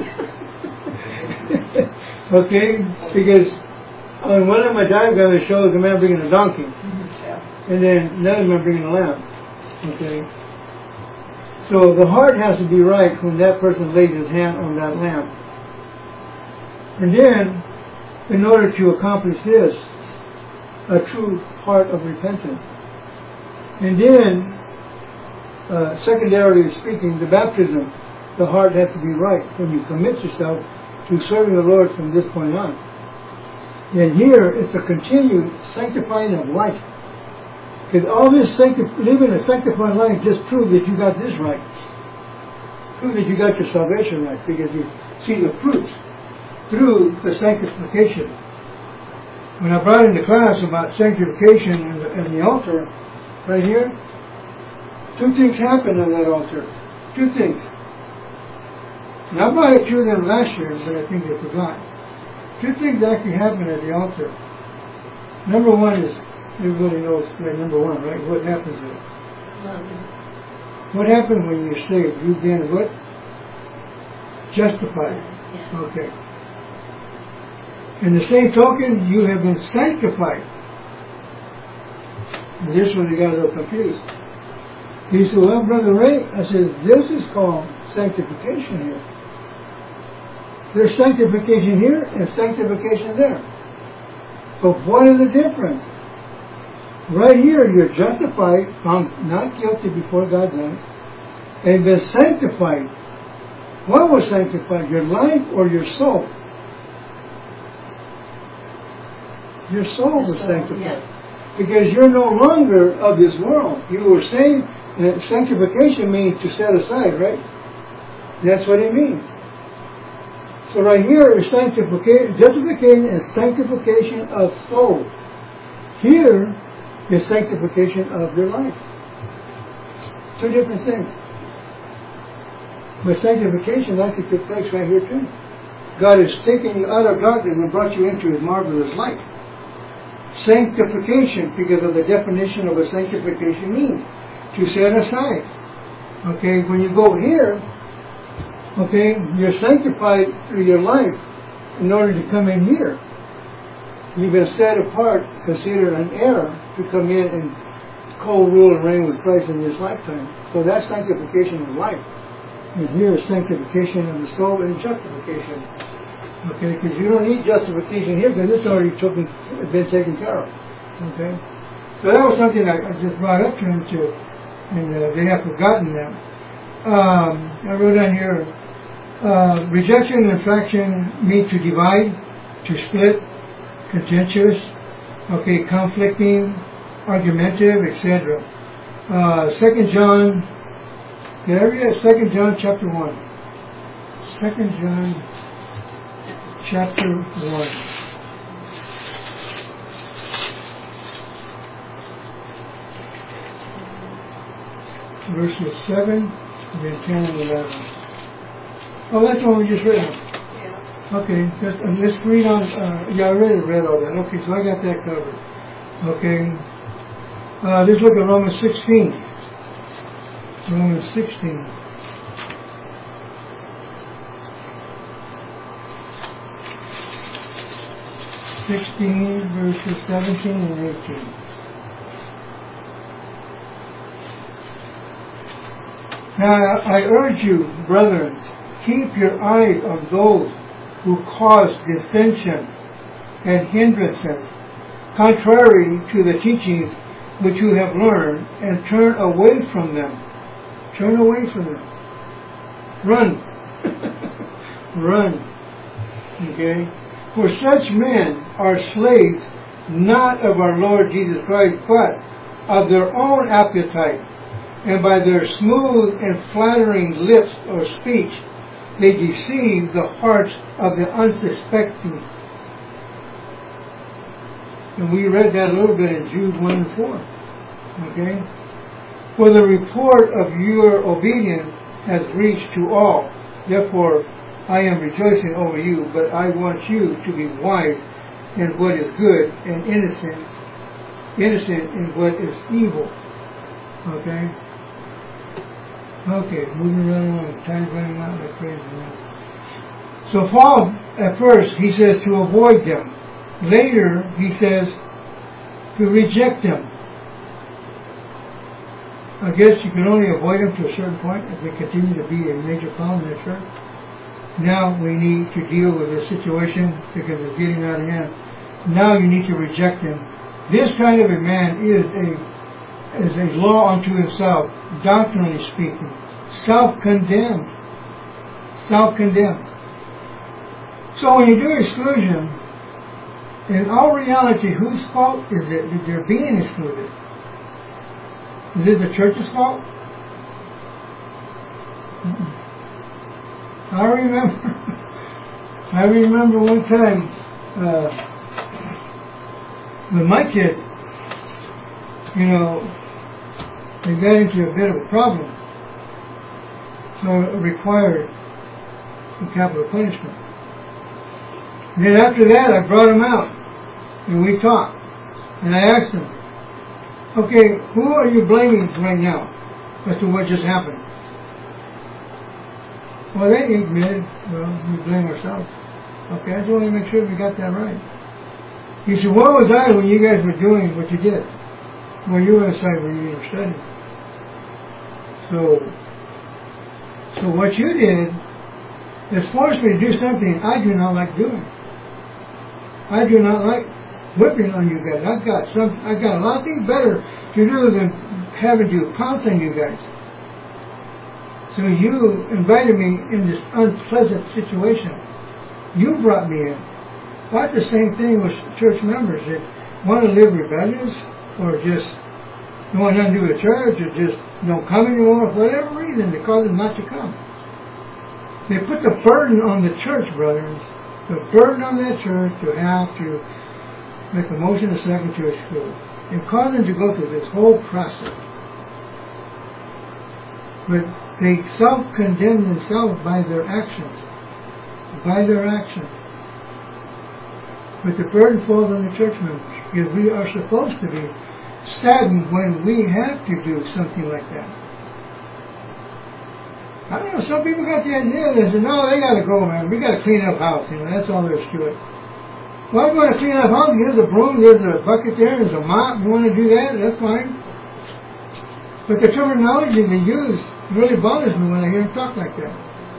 Okay, because on one of my diagrams it shows a man bringing a donkey, mm-hmm. and then another man bringing a lamb. Okay, so the heart has to be right when that person lays his hand on that lamb. And then, in order to accomplish this, a true heart of repentance. And then, uh, secondarily speaking, the baptism, the heart has to be right when you commit yourself to serving the Lord from this point on. And here, it's a continued sanctifying of life. Because all this sanctif- living a sanctified life just proves that you got this right. Proves that you got your salvation right, because you see the fruits through the sanctification. When I brought in the class about sanctification and the, and the altar, right here, two things happened on that altar. Two things. And I brought it to them last year, but I think they forgot. Two things actually happened at the altar. Number one is, everybody knows that number one, right? What happens there? What happened when you're saved? You've been what? Justified. Okay. In the same token, you have been sanctified. And this one, he got a little confused. He said, well, Brother Ray, I said, this is called sanctification here. There's sanctification here and sanctification there. But what is the difference? Right here, you're justified, found not guilty before God then, and been sanctified. What was sanctified? Your life or your soul? Your soul was sanctified. Yes. Because you're no longer of this world. You were saved, and sanctification means to set aside, right? That's what it means. So right here is sanctification, justification and sanctification of soul. Here is sanctification of your life. Two different things. But sanctification actually took place right here too. God has taken you out of darkness and brought you into His marvelous light. Sanctification, because of the definition of what sanctification means, to set aside. Okay, when you go here, okay, you're sanctified through your life in order to come in here. You've been set apart, considered an heir to come in and co-rule and reign with Christ in this lifetime. So that's sanctification of life. And here is sanctification of the soul and justification. Okay, because you don't need justification here because it's already taken, been taken care of. Okay, so that was something I, I just brought up to them too, and uh, they have forgotten that. Um, I wrote down here, uh, rejection and infraction mean to divide, to split, contentious, okay, conflicting, argumentative, et cetera. Uh, Second John, did I read Second John chapter one? Second John chapter one. Verses seven, and then ten and eleven. Oh, that's the one we just read. Yeah. Okay, let's, uh, let's read on. Uh, yeah, I already read all that. Okay, so I got that covered. Okay. Uh, let's look at Romans sixteen. Romans sixteen. sixteen, verses seventeen and eighteen. Now I urge you, brethren, keep your eyes on those who cause dissension and hindrances, contrary to the teachings which you have learned, and turn away from them. Turn away from them. Run. Run. Okay? For such men are slaves not of our Lord Jesus Christ, but of their own appetite, and by their smooth and flattering lips or speech they deceive the hearts of the unsuspecting. And we read that a little bit in Jude one and four. Okay? For the report of your obedience has reached to all. Therefore, I am rejoicing over you, but I want you to be wise in what is good and innocent, innocent in what is evil. Okay? Okay, moving right along. Time's running out like crazy now. So Paul, at first, he says to avoid them. Later, he says to reject them. I guess you can only avoid them to a certain point if they continue to be a major problem in the church. Now we need to deal with this situation because it's getting out of hand. Now you need to reject him. This kind of a man is a is a law unto himself, doctrinally speaking, self-condemned, self-condemned. So when you do exclusion, in all reality, whose fault is it that they're being excluded? Is it the church's fault? Mm-mm. I remember, I remember one time, uh, with my kids, you know, they got into a bit of a problem, so it required a capital punishment. And then after that, I brought them out, and we talked, and I asked them, okay, who are you blaming right now as to what just happened? Well, they admitted, well, we blame ourselves. Okay, I just want to make sure we got that right. He said, where was I when you guys were doing what you did? Well, you were inside where you were studying. So, so what you did is forced me to do something I do not like doing. I do not like whipping on you guys. I've got some, I've got a lot of things better to do than having to pounce on you guys. So you invited me in this unpleasant situation. You brought me in. But the same thing with church members that want to live rebellious or just don't want nothing to do with church or just don't come anymore for whatever reason to cause them not to come. They put the burden on the church, brothers. The burden on that church to have to make a motion a second to exclude. It caused them to go through this whole process. But they self-condemn themselves by their actions. By their actions. But the burden falls on the church members, because we are supposed to be saddened when we have to do something like that. I don't know, some people got the idea that say, no, they gotta go, man, we gotta clean up house, you know, that's all there is to it. Well, I'm gonna clean up house, there's a broom, there's a bucket there, there's a mop, you wanna do that, that's fine. But the terminology they use really bothers me when I hear them talk like that.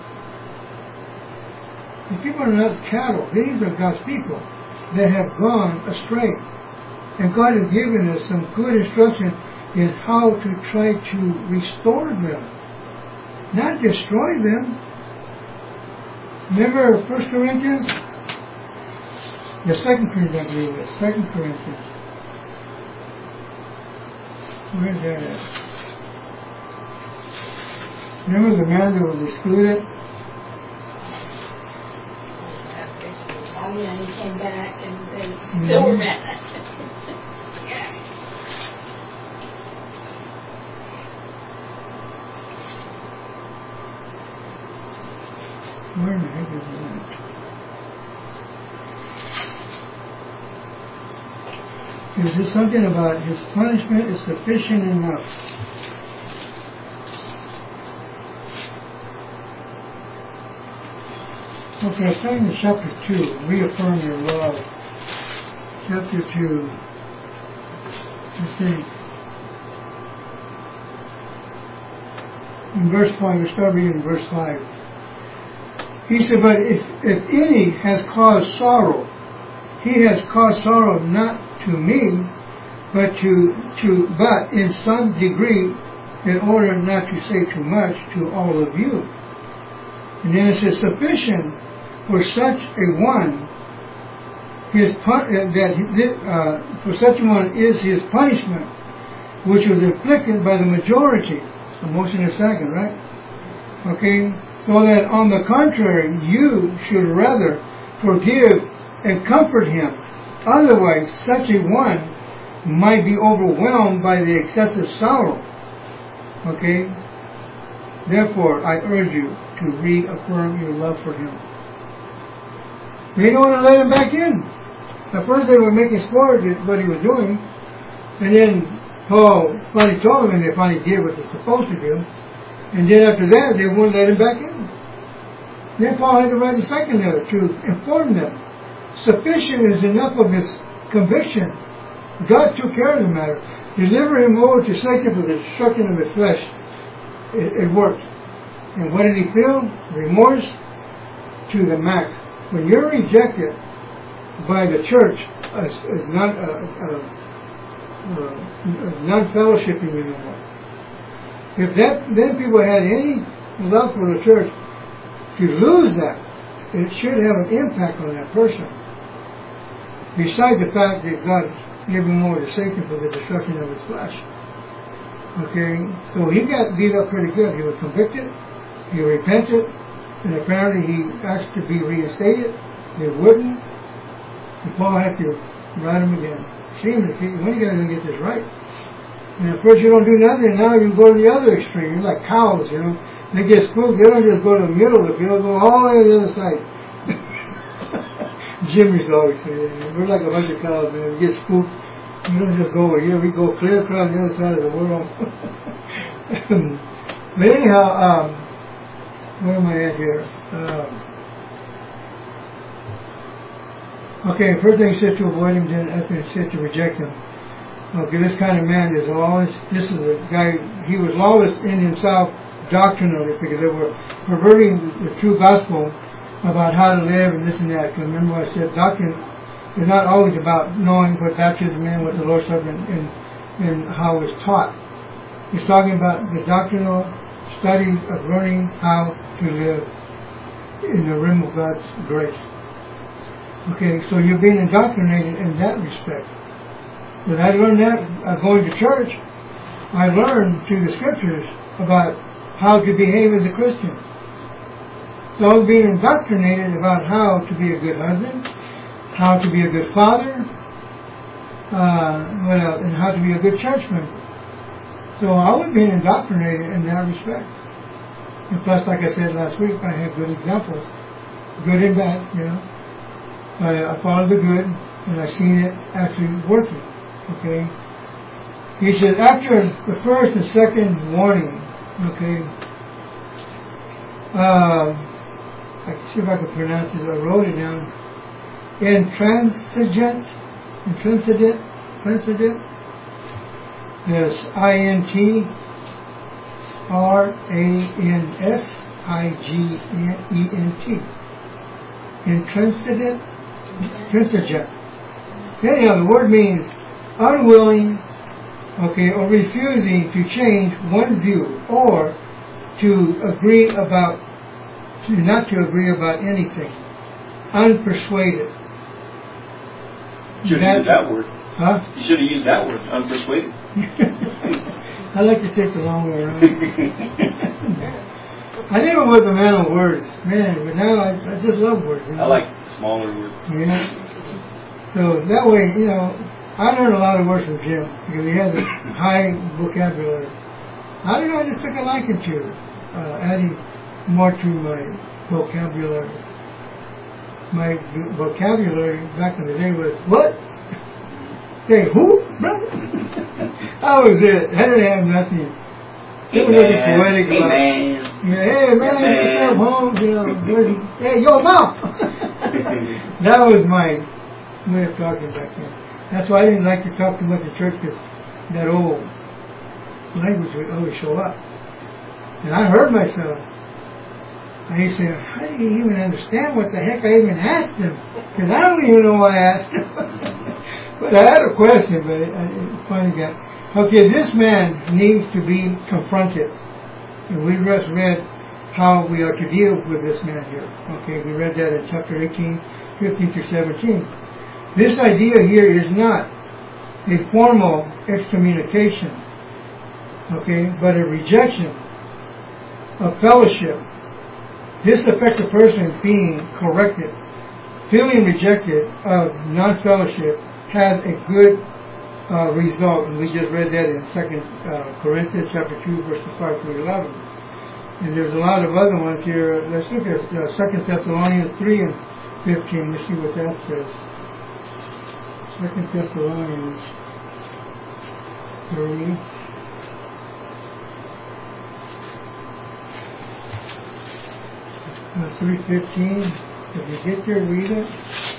These people are not cattle. These are God's people that have gone astray. And God has given us some good instruction in how to try to restore them. Not destroy them. Remember First Corinthians? The Second Corinthians, I believe it. Second Corinthians. Where's that at? Remember the man that was excluded? Oh yeah, he came back and they mm-hmm. still were mad. Yeah. Where in the heck is that? Is there something about his punishment is sufficient enough? Okay, I'm starting in chapter two, reaffirm your love. Chapter two, I think. In verse five, we start reading verse five. He said, but if, if any has caused sorrow, he has caused sorrow not to me, but to, to, but in some degree, in order not to say too much, to all of you. And then it says, sufficient for such a one, his pun- that uh, for such a one is his punishment, which was inflicted by the majority. So motion is second, right? Okay, so that on the contrary, you should rather forgive and comfort him. Otherwise, such a one might be overwhelmed by the excessive sorrow. Okay, therefore, I urge you to reaffirm your love for him. They don't want to let him back in. At first they were making sport of what he was doing, and then Paul finally told them, and they finally did what they're supposed to do. And then after that, they wouldn't let him back in. Then Paul had to write a second letter to inform them. Sufficient is enough of his conviction. God took care of the matter. Deliver him over to Satan for the destruction of his flesh. It, it worked. And what did he feel? Remorse to the max. When you're rejected by the church as, as not uh, uh, uh, non-fellowshipping you no more. If that then people had any love for the church, to lose that, it should have an impact on that person. Besides the fact that God gave him over to Satan for the destruction of his flesh. Okay, so he got beat up pretty good. He was convicted, he repented, and apparently he asked to be reinstated. They wouldn't. And Paul had to write him again. Shame, when are you going to get this right? And at first you don't do nothing, and now you go to the other extreme. You're like cows, you know. They get spooked, they don't just go to the middle of the field, go all the way to the other side. Jimmy's always saying, we're like a bunch of cows, man. We get spooked. We don't just go over here, we go clear across the other side of the world. But anyhow, um, where am I at here? Um, okay, first thing he said to avoid him, then after he said to reject him. Okay, this kind of man is always, this is a guy, he was lawless in himself doctrinally, because they were perverting the true gospel about how to live and this and that. Because remember I said doctrine is not always about knowing what baptism is, what the Lord's Supper, and, and, and how it's taught. He's talking about the doctrinal study of learning how to live in the realm of God's grace. Okay, so you're being indoctrinated in that respect. But I learned that uh, going to church. I learned through the scriptures about how to behave as a Christian. So I was being indoctrinated about how to be a good husband, how to be a good father, uh, what else, and how to be a good church member. So I was being indoctrinated in that respect. And plus, like I said last week, I had good examples, good and bad, you know. I, I followed the good, and I seen it actually working. Okay. He said after the first and second warning. Okay. Uh, I can see if I can pronounce it. I wrote it down. Intransigent. Intransigent. Intransigent. Yes. I N T R A N S I G E N T. Intransigent. Intransigent. Anyhow, the word means unwilling, okay, or refusing to change one's view, or to agree about, to not to agree about anything. Unpersuaded. You should have used that word. Huh? You should have used that word, unpersuaded. I like to take the long way around. I never was a man of words, man, but now I, I just love words. You know? I like smaller words. You know? So that way, you know, I learned a lot of words from Jim because he has a high vocabulary. I don't know, I just took a liking to it, uh, adding more to my vocabulary. My vocabulary back in the day was, what? Say, who? That was it. I didn't have nothing. It was nothing poetic hey about man. Hey man, hey, get yourself home, you know. Hey, yo, mouth! That was my way of talking back then. That's why I didn't like to talk too much in church, because that old language would always show up. And I heard myself. And he said, how do you even understand what the heck I even asked him? Because I don't even know what I asked him. But I had a question, but it, it finally got... Okay, this man needs to be confronted. And we just read how we are to deal with this man here. Okay, we read that in chapter eighteen, fifteen to seventeen. This idea here is not a formal excommunication, okay, but a rejection of fellowship. This affects a person being corrected. Feeling rejected of non-fellowship has a good uh, result, and we just read that in Second uh, Corinthians chapter two, verses five through eleven. And there's a lot of other ones here. Let's look at uh, Second Thessalonians three and fifteen. Let's see what that says. Second Thessalonians three. Uh, three fifteen. If you get there, read it.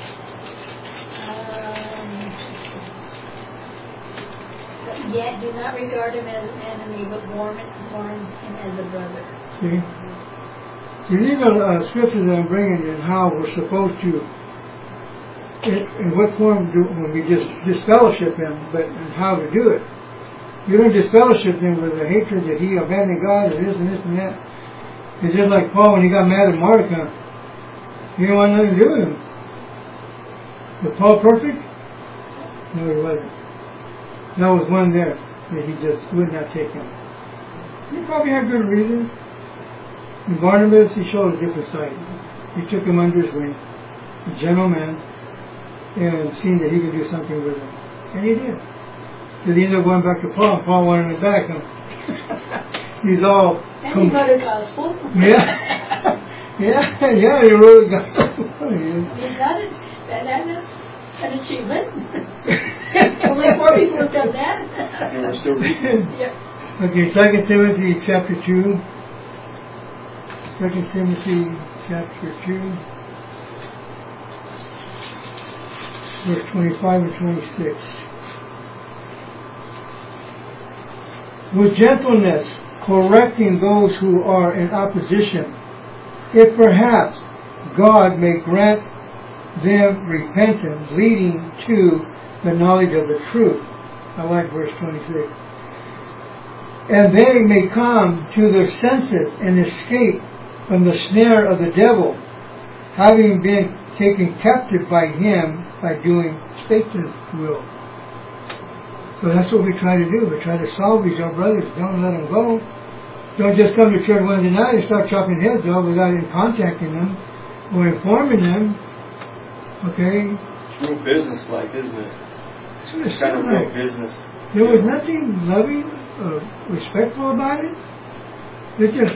Um, yet do not regard him as an enemy, but warn, warn him as a brother. See? See, these are uh, scriptures that I'm bringing and how we're supposed to, in, in what form do when we just disfellowship him, but and how to do it. You don't disfellowship him with the hatred that he abandoned God and this and this and that. It's just like Paul when he got mad at Mordecai. He didn't want nothing to do with him. Was Paul perfect? No, he wasn't. There was one there that he just would not take him. He probably had good reasons. And Barnabas, he showed a different side. He took him under his wing, a gentleman, and seen that he could do something with him. And he did. So he ended up going back to Paul, and Paul wanted him back. Huh? He's all... And he wrote a gospel. Yeah. Yeah, yeah, he wrote a gospel. He's not a, that, that's an achievement. Only four people have done that. And we're still reading. Yeah. Okay, Second Timothy chapter two. Second Timothy chapter two. Verse twenty-five and twenty-six. With gentleness, correcting those who are in opposition, if perhaps God may grant them repentance leading to the knowledge of the truth. I like verse twenty-six. And they may come to their senses and escape from the snare of the devil, having been taken captive by him by doing Satan's will. So that's what we try to do. We try to salvage our brothers. Don't let them go. Don't just come to church Wednesday night and start chopping heads off without even contacting them or informing them. Okay? It's real business-like, isn't it? That's what it It's kind of sounded real like. business. There was nothing loving, uh, respectful about it. They just,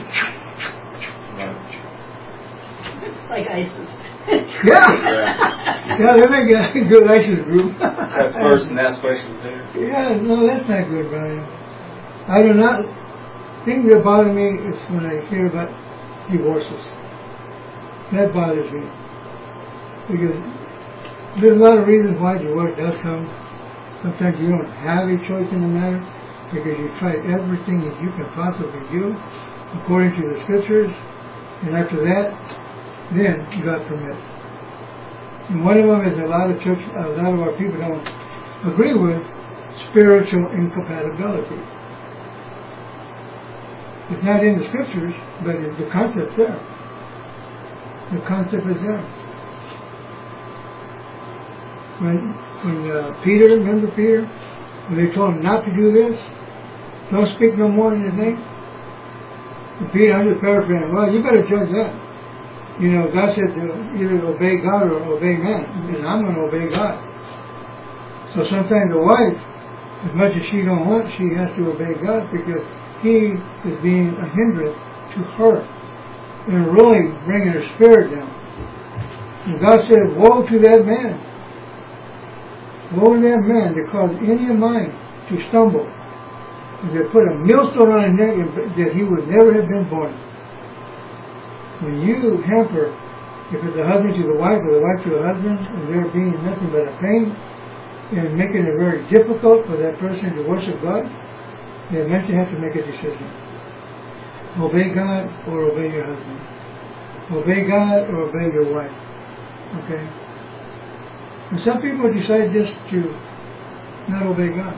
Like ISIS. yeah, Yeah. yeah, they make a good ISIS group. That first and that question there. Yeah, no, that's not good, Brian. I do not. Things that bother me is when I hear about divorces. That bothers me because there's a lot of reasons why divorce does come. Sometimes you don't have a choice in the matter because you tried everything that you can possibly do according to the scriptures, and after that, then God permits. And one of them is a lot of church, a lot of our people don't agree with spiritual incompatibility. It's not in the scriptures, but it, the concept's there. The concept is there. When when uh, Peter, remember Peter, when they told him not to do this, don't speak no more in his name. And Peter, I'm just paraphrasing. Well, you better judge that. You know, God said to either obey God or obey man, and I'm going to obey God. So sometimes the wife, as much as she don't want, she has to obey God because he is being a hindrance to her and really bringing her spirit down. And God said, woe to that man. Woe to that man that caused any of mine to stumble. And they put a millstone on his neck that he would never have been born. When you hamper, if it's a husband to the wife or the wife to the husband, and there being nothing but a pain, and making it very difficult for that person to worship God, they eventually have to make a decision. Obey God or obey your husband. Obey God or obey your wife. Okay? And some people decide just to not obey God.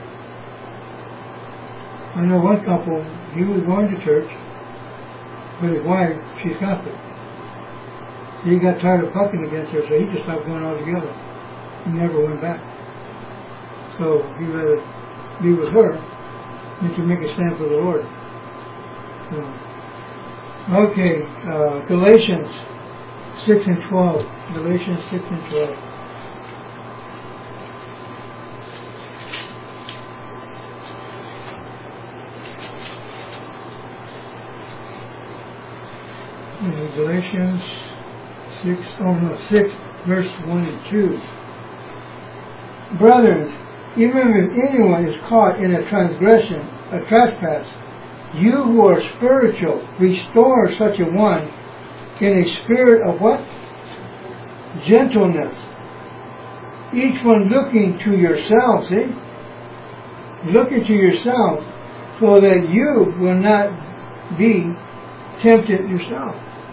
I know one couple, he was going to church, but his wife, she's Catholic. He got tired of fucking against her, so he just stopped going altogether. He never went back. So he rather be with her than to make a stand for the Lord. So, okay, uh, Galatians six and twelve. Galatians six and twelve. Uh, Galatians six, oh no, six, verse one and two. brothers, even if anyone is caught in a transgression, a trespass, you who are spiritual, restore such a one in a spirit of what? Gentleness. Each one looking to yourself, see? Looking to yourself so that you will not be tempted yourself.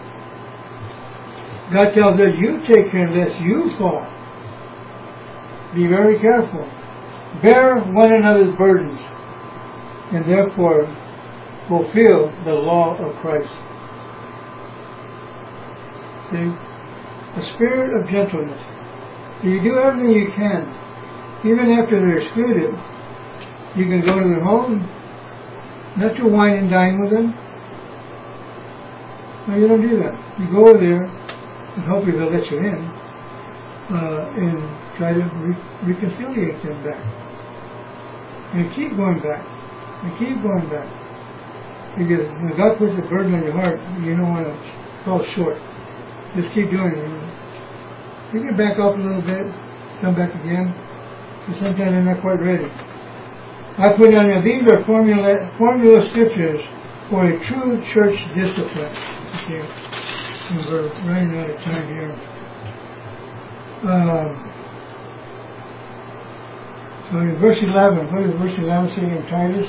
God tells us, you take care lest you fall. Be very careful. Bear one another's burdens, and therefore fulfill the law of Christ. See? A spirit of gentleness. So you do everything you can. Even after they're excluded, you can go to their home, not to wine and dine with them. No, you don't do that. You go over there, and hopefully they'll let you in, uh, and try to re- reconciliate them back. And keep going back. And keep going back. Because when God puts a burden on your heart, you don't want to fall short. Just keep doing it. You can back off a little bit, come back again, but sometimes they're not quite ready. I put on there, these are formula, formula scriptures for a true church discipline. Okay, and we're running out of time here. Um, so in verse eleven, what does verse eleven say in Titus?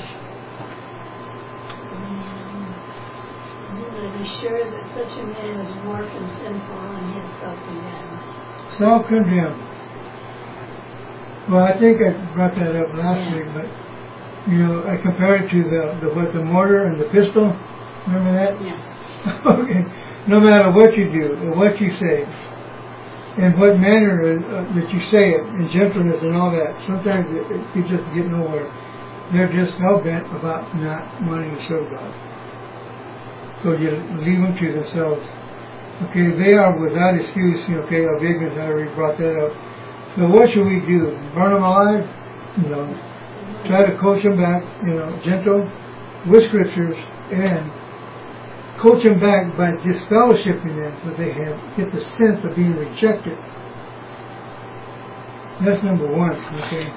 Be sure that such a man is warped and sinful and his self-condemned. Self-condemned. Well, I think I brought that up last yeah. week, but you know, I compared it to the, the what the mortar and the pistol. Remember that? Yeah. Okay. No matter what you do or what you say, and what manner uh, that you say it, and gentleness and all that, sometimes it, it, you just get nowhere. They're just hell bent about not wanting to serve God. So you leave them to themselves. Okay, they are without excuse, okay, of ignorance. I already brought that up. So what should we do? Burn them alive? No. Try to coach them back, you know, gentle, with scriptures, and coach them back by disfellowshipping them so they have get the sense of being rejected. That's number one, okay.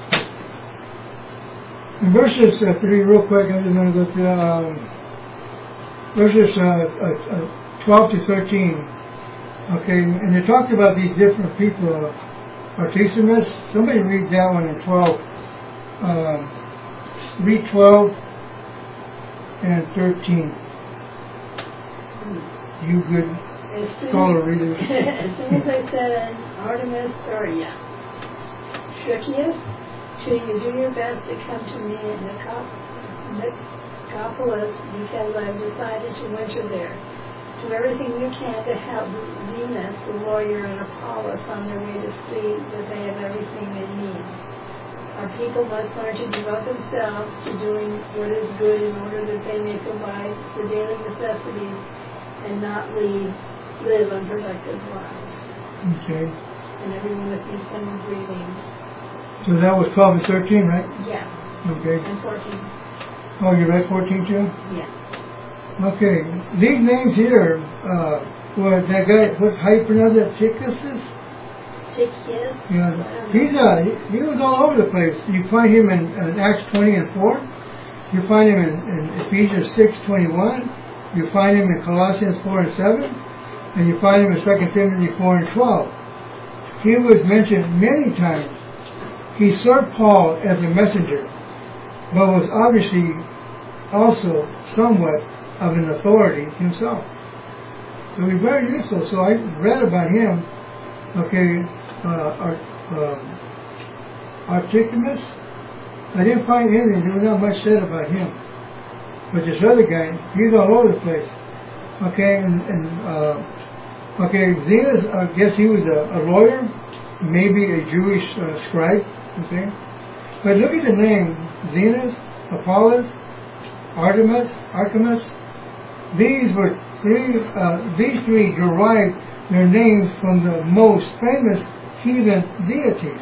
In verses uh, three, real quick, I'm just going to go to um, verses uh, uh, uh, twelve to thirteen. Okay, and they talked about these different people. Uh, Artesimus, somebody read that one in twelve. Um, read twelve and thirteen. You good scholar readers. As soon as I said Artemis, or yeah, Trickius, till you do your best to come to me in Nicopolis, because I've decided to winter there. Do everything you can to help Zenas, the lawyer, and Apollos on their way to see that they have everything they need. Our people must learn to devote themselves to doing what is good in order that they may provide for daily necessities and not lead, live unproductive lives. Okay. And everyone with me send greetings. So that was twelve and thirteen, right? Yeah. Okay. And fourteen. Oh, you read fourteen too? Yeah. Okay. These names here, uh, were that guy, what, how you pronounce it? Tychicus? Tychicus? Yeah. He's, uh, he, he was all over the place. You find him in, in Acts twenty and four. You find him in, in Ephesians six twenty-one. You find him in Colossians four and seven. And you find him in Second Timothy four and twelve. He was mentioned many times. He served Paul as a messenger, but was obviously also somewhat of an authority himself. So he's very useful. So I read about him. Okay, uh, Art, um, Artesimus. I didn't find anything. There was not much said about him. But this other guy, he's all over the place. Okay, and, and uh, okay, Zenas, I guess he was a, a lawyer, maybe a Jewish uh, scribe. Okay, but look at the name: Zenas, Apollos, Artemis, Artemis. These were three. Uh, these three derived their names from the most famous heathen deities.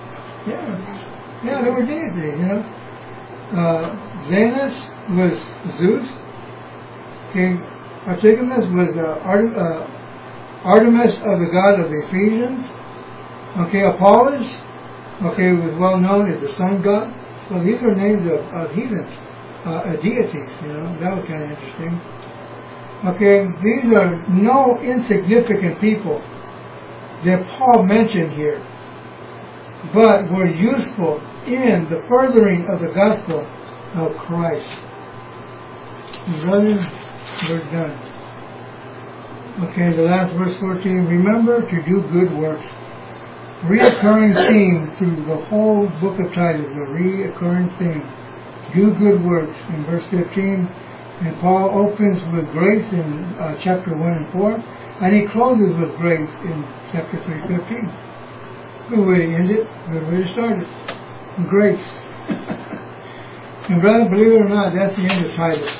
Yeah, yeah, they were deities. You know, uh, Zenas was Zeus. Okay, Artemis was uh, Art, uh, Artemis of the god of the Ephesians. Okay, Apollos Okay, was well known as the sun god. Well, these are names of, of heathen uh, deities, you know. That was kind of interesting. Okay, these are no insignificant people that Paul mentioned here, but were useful in the furthering of the gospel of Christ. Brothers, we're done. Okay, the last verse fourteen. Remember to do good works. Reoccurring theme through the whole book of Titus, a reoccurring theme. Do good works in verse fifteen. And Paul opens with grace in uh, chapter one and four, and he closes with grace in chapter three fifteen. Good way to end it, good way to start it. Grace. And brother, believe it or not, that's the end of Titus.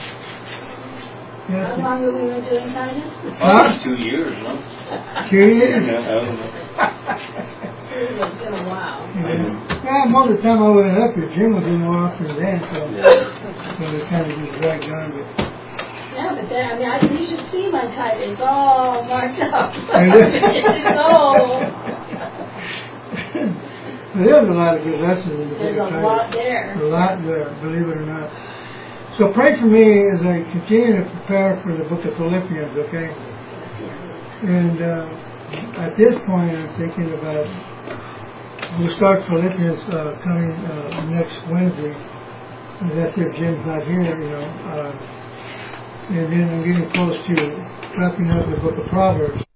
How long have we been doing Titus? Huh? Two years, no? Two years? Yeah, I don't know. It's been a while. Yeah. Well, most of the time I wasn't up here, Jim was in more often then, so, so it kind of just dragged on a bit. Yeah, but then, I mean, I, you should see my Titus. It's all marked up. It's all. There's a lot of good lessons in the book There's of a Titus. lot there. A lot there, believe it or not. So pray for me as I continue to prepare for the book of Philippians, okay? And uh, at this point, I'm thinking about, we'll start Philippians uh, coming uh, next Wednesday. And that's if Jim's not here, you know. Uh, and then I'm getting close to wrapping up the book of Proverbs.